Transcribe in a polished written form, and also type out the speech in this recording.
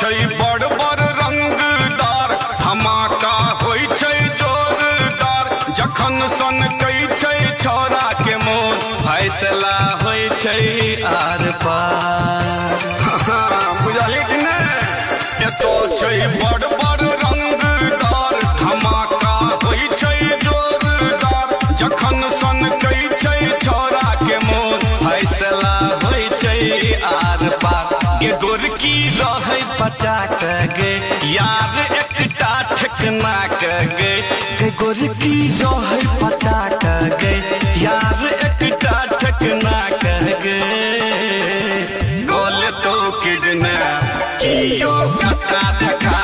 छै बड़ बड़ रंगदार धमाका होइ छै जोरदार जखन सन कई छै छौरा के मोन फैसला होइ छै आर पार बुझलियै कि नहि एतो छै बड़ बड़ रंगदार धमाका होइ छै जोरदार जखन सन कई छै छौरा के मोन फैसला होइ छै आर पार ये गोरकी रहे पचाक गे यार एकटा ठेकना के गे गोरकी रहे पचाक गे यार एकटा ठेकना के गे गोल तो किडनैप कियो कथा धका